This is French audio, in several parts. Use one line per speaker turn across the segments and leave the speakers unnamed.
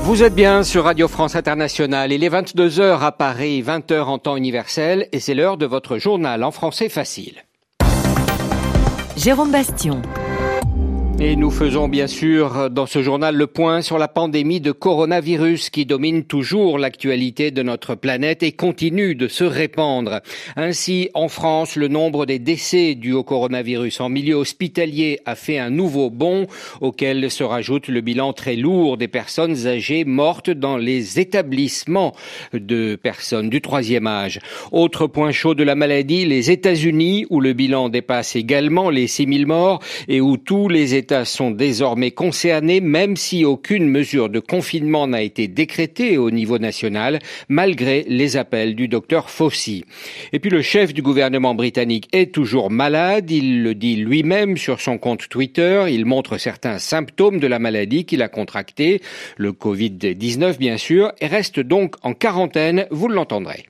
Vous êtes bien sur Radio France Internationale. Il est 22h à Paris, 20h en temps universel et c'est l'heure de votre journal en français facile.
Jérôme Bastion.
Et nous faisons bien sûr dans ce journal le point sur la pandémie de coronavirus qui domine toujours l'actualité de notre planète et continue de se répandre. Ainsi, en France, le nombre des décès dus au coronavirus en milieu hospitalier a fait un nouveau bond auquel se rajoute le bilan très lourd des personnes âgées mortes dans les établissements de personnes du troisième âge. Autre point chaud de la maladie, les États-Unis où le bilan dépasse également les 6000 morts et où tous les États sont désormais concernés, même si aucune mesure de confinement n'a été décrétée au niveau national, malgré les appels du docteur Fauci. Et puis le chef du gouvernement britannique est toujours malade, il le dit lui-même sur son compte Twitter, il montre certains symptômes de la maladie qu'il a contractée, le Covid-19 bien sûr, et reste donc en quarantaine, vous l'entendrez.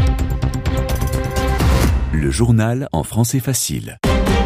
Le journal en français facile.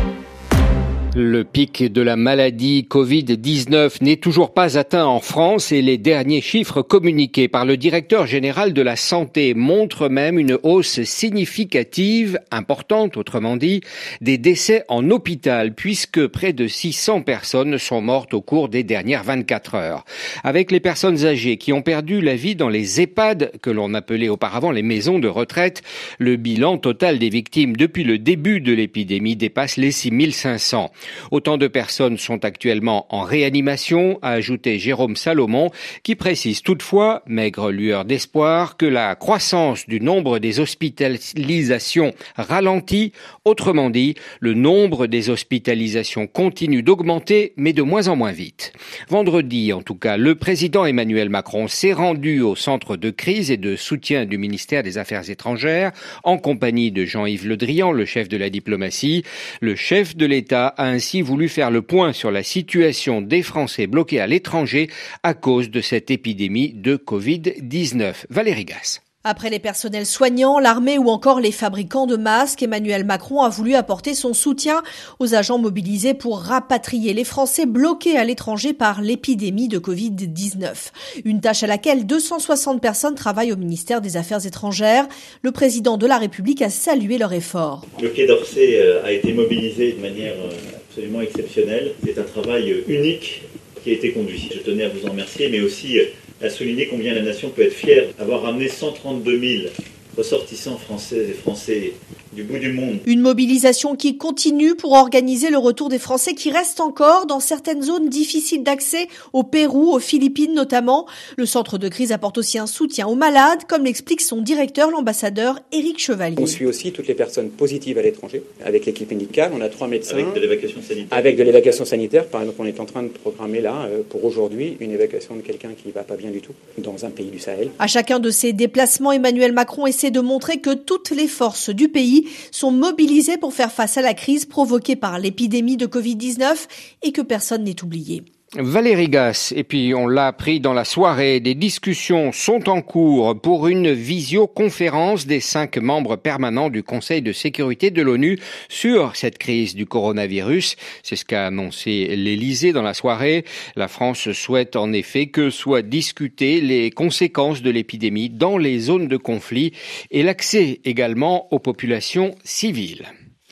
Le pic de la maladie Covid-19 n'est toujours pas atteint en France et les derniers chiffres communiqués par le directeur général de la santé montrent même une hausse significative, importante autrement dit, des décès en hôpital puisque près de 600 personnes sont mortes au cours des dernières 24 heures. Avec les personnes âgées qui ont perdu la vie dans les EHPAD, que l'on appelait auparavant les maisons de retraite, le bilan total des victimes depuis le début de l'épidémie dépasse les 6500. Autant de personnes sont actuellement en réanimation, a ajouté Jérôme Salomon, qui précise toutefois, maigre lueur d'espoir, que la croissance du nombre des hospitalisations ralentit. Autrement dit, le nombre des hospitalisations continue d'augmenter, mais de moins en moins vite. Vendredi, en tout cas, le président Emmanuel Macron s'est rendu au centre de crise et de soutien du ministère des Affaires étrangères, en compagnie de Jean-Yves Le Drian, le chef de la diplomatie. Le chef de l'État a ainsi voulu faire le point sur la situation des Français bloqués à l'étranger à cause de cette épidémie de Covid-19. Valérie Gasse.
Après les personnels soignants, l'armée ou encore les fabricants de masques, Emmanuel Macron a voulu apporter son soutien aux agents mobilisés pour rapatrier les Français bloqués à l'étranger par l'épidémie de Covid-19. Une tâche à laquelle 260 personnes travaillent au ministère des Affaires étrangères. Le président de la République a salué leur effort.
Le Quai d'Orsay a été mobilisé de manière absolument exceptionnelle. C'est un travail unique qui a été conduit. Je tenais à vous en remercier, mais aussi à souligner combien la nation peut être fière d'avoir ramené 132 000 ressortissants français et français du bout du monde.
Une mobilisation qui continue pour organiser le retour des Français qui restent encore dans certaines zones difficiles d'accès, au Pérou, aux Philippines notamment. Le centre de crise apporte aussi un soutien aux malades, comme l'explique son directeur, l'ambassadeur Éric Chevalier.
On suit aussi toutes les personnes positives à l'étranger, avec l'équipe médicale. On a 3 médecins.
Avec de l'évacuation sanitaire.
Avec de l'évacuation sanitaire. Par exemple, on est en train de programmer là, pour aujourd'hui, une évacuation de quelqu'un qui ne va pas bien du tout, dans un pays du Sahel.
À chacun de ces déplacements, Emmanuel Macron essaie de montrer que toutes les forces du pays sont mobilisées pour faire face à la crise provoquée par l'épidémie de Covid-19 et que personne n'est oublié.
Valérie Gasse, et puis on l'a appris dans la soirée, des discussions sont en cours pour une visioconférence des 5 membres permanents du Conseil de sécurité de l'ONU sur cette crise du coronavirus. C'est ce qu'a annoncé l'Élysée dans la soirée. La France souhaite en effet que soient discutées les conséquences de l'épidémie dans les zones de conflit et l'accès également aux populations civiles.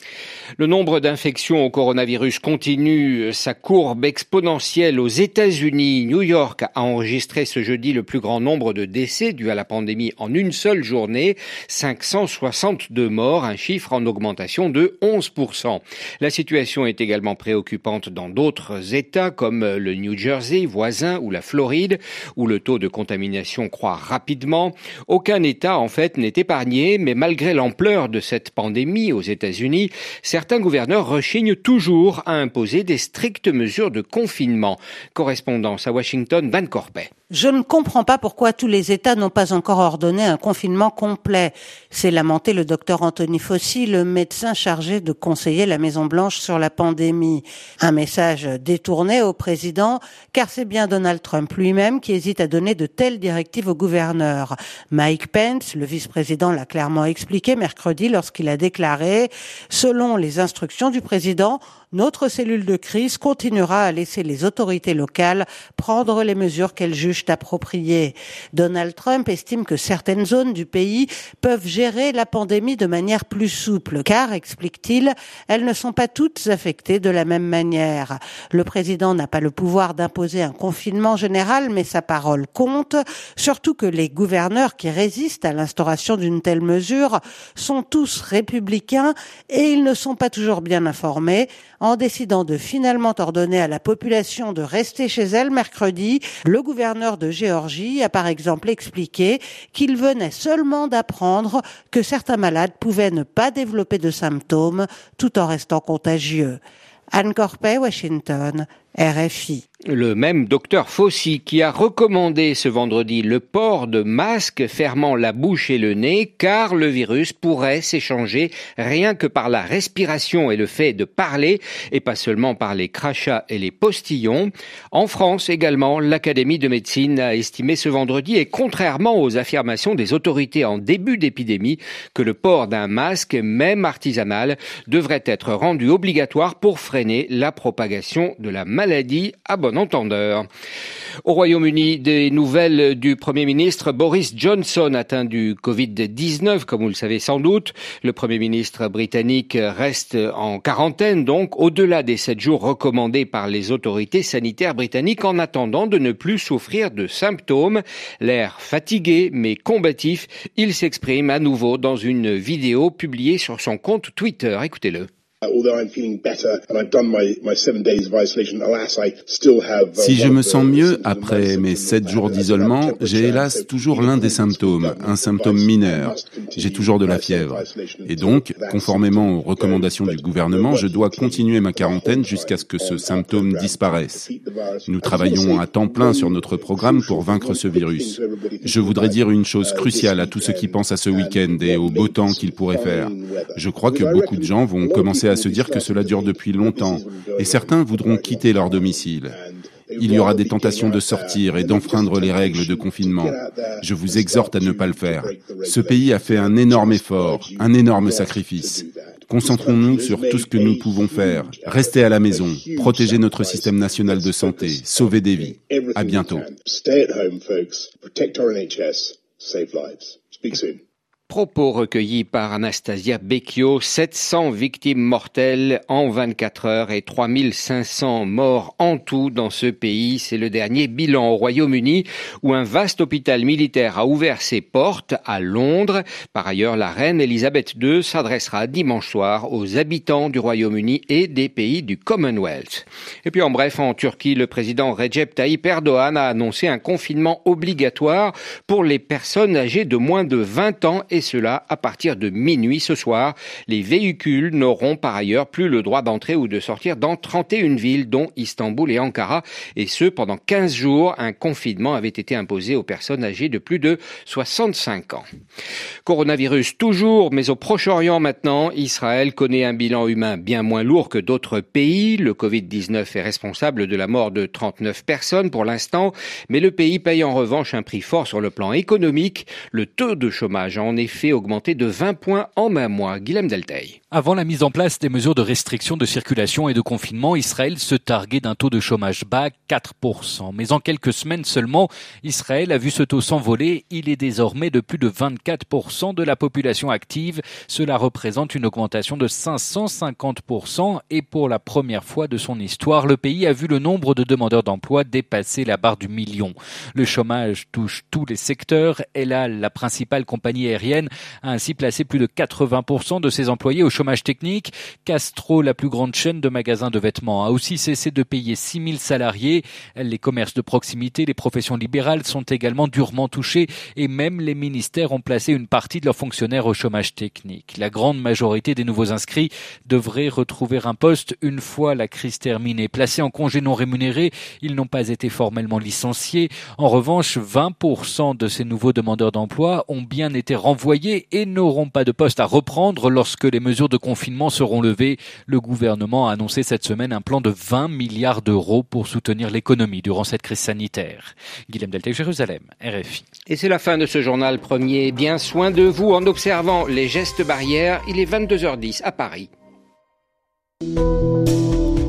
Le nombre d'infections au coronavirus continue sa courbe exponentielle aux États-Unis. New York a enregistré ce jeudi le plus grand nombre de décès dus à la pandémie en une seule journée, 562 morts, un chiffre en augmentation de 11%. La situation est également préoccupante dans d'autres États comme le New Jersey voisin ou la Floride, où le taux de contamination croît rapidement. Aucun État en fait n'est épargné, mais malgré l'ampleur de cette pandémie aux États-Unis, certains gouverneurs rechignent toujours à imposer des strictes mesures de confinement. Correspondance à Washington, Van Corpet.
Je ne comprends pas pourquoi tous les États n'ont pas encore ordonné un confinement complet. C'est lamenté le docteur Anthony Fauci, le médecin chargé de conseiller la Maison-Blanche sur la pandémie. Un message détourné au président, car c'est bien Donald Trump lui-même qui hésite à donner de telles directives aux gouverneurs. Mike Pence, le vice-président, l'a clairement expliqué mercredi lorsqu'il a déclaré « Selon les instructions du président, notre cellule de crise continuera à laisser les autorités locales prendre les mesures qu'elles jugent appropriées. Donald Trump estime que certaines zones du pays peuvent gérer la pandémie de manière plus souple, car, explique-t-il, elles ne sont pas toutes affectées de la même manière. Le président n'a pas le pouvoir d'imposer un confinement général, mais sa parole compte, surtout que les gouverneurs qui résistent à l'instauration d'une telle mesure sont tous républicains et ils ne sont pas toujours bien informés. En décidant de finalement ordonner à la population de rester chez elle mercredi, le gouverneur de Géorgie a par exemple expliqué qu'il venait seulement d'apprendre que certains malades pouvaient ne pas développer de symptômes tout en restant contagieux. Anne Corpet, Washington, RFI.
Le même docteur Fauci qui a recommandé ce vendredi le port de masques fermant la bouche et le nez car le virus pourrait s'échanger rien que par la respiration et le fait de parler et pas seulement par les crachats et les postillons. En France également, l'Académie de médecine a estimé ce vendredi et contrairement aux affirmations des autorités en début d'épidémie que le port d'un masque, même artisanal, devrait être rendu obligatoire pour freiner la propagation de la maladie à bon entendeur. Au Royaume-Uni, des nouvelles du Premier ministre Boris Johnson atteint du Covid-19, comme vous le savez sans doute. Le Premier ministre britannique reste en quarantaine, donc au-delà des 7 jours recommandés par les autorités sanitaires britanniques en attendant de ne plus souffrir de symptômes. L'air fatigué mais combatif, il s'exprime à nouveau dans une vidéo publiée sur son compte Twitter. Écoutez-le.
Si je me sens mieux après mes 7 jours d'isolement, j'ai hélas toujours l'un des symptômes, un symptôme mineur. J'ai toujours de la fièvre. Et donc, conformément aux recommandations du gouvernement, je dois continuer ma quarantaine jusqu'à ce que ce symptôme disparaisse. Nous travaillons à temps plein sur notre programme pour vaincre ce virus. Je voudrais dire une chose cruciale à tous ceux qui pensent à ce week-end et au beau temps qu'il pourrait faire. Je crois que beaucoup de gens vont commencer à se dire que cela dure depuis longtemps, et certains voudront quitter leur domicile. Il y aura des tentations de sortir et d'enfreindre les règles de confinement. Je vous exhorte à ne pas le faire. Ce pays a fait un énorme effort, un énorme sacrifice. Concentrons-nous sur tout ce que nous pouvons faire. Restez à la maison, protégez notre système national de santé, sauvez des vies. À bientôt.
Propos recueillis par Anastasia Becchio, 700 victimes mortelles en 24 heures et 3500 morts en tout dans ce pays. C'est le dernier bilan au Royaume-Uni où un vaste hôpital militaire a ouvert ses portes à Londres. Par ailleurs, la reine Elisabeth II s'adressera dimanche soir aux habitants du Royaume-Uni et des pays du Commonwealth. Et puis en bref, en Turquie, le président Recep Tayyip Erdogan a annoncé un confinement obligatoire pour les personnes âgées de moins de 20 ans et cela à partir de minuit ce soir. Les véhicules n'auront par ailleurs plus le droit d'entrer ou de sortir dans 31 villes, dont Istanbul et Ankara, et ce pendant 15 jours. Un confinement avait été imposé aux personnes âgées de plus de 65 ans. Coronavirus toujours, mais au Proche-Orient maintenant, Israël connaît un bilan humain bien moins lourd que d'autres pays. Le Covid-19 est responsable de la mort de 39 personnes pour l'instant, mais le pays paye en revanche un prix fort sur le plan économique. Le taux de chômage a en effet augmenté de 20 points en un mois. Guillaume Delteil.
Avant la mise en place des mesures de restriction de circulation et de confinement, Israël se targuait d'un taux de chômage bas, 4%. Mais en quelques semaines seulement, Israël a vu ce taux s'envoler. Il est désormais de plus de 24% de la population active. Cela représente une augmentation de 550% et pour la première fois de son histoire, le pays a vu le nombre de demandeurs d'emploi dépasser la barre du million. Le chômage touche tous les secteurs. El Al, la principale compagnie aérienne, a ainsi placé plus de 80% de ses employés au chômage technique. Castro, la plus grande chaîne de magasins de vêtements, a aussi cessé de payer 6 000 salariés. Les commerces de proximité, les professions libérales sont également durement touchés et même les ministères ont placé une partie de leurs fonctionnaires au chômage technique. La grande majorité des nouveaux inscrits devraient retrouver un poste une fois la crise terminée. Placés en congé non rémunéré, ils n'ont pas été formellement licenciés. En revanche, 20% de ces nouveaux demandeurs d'emploi ont bien été renvoyés et n'auront pas de poste à reprendre lorsque les mesures de confinement seront levées. Le gouvernement a annoncé cette semaine un plan de 20 milliards d'euros pour soutenir l'économie durant cette crise sanitaire. Guillaume Delteil, Jérusalem, RFI.
Et c'est la fin de ce journal. Prenez bien soin de vous en observant les gestes barrières. Il est 22h10 à Paris.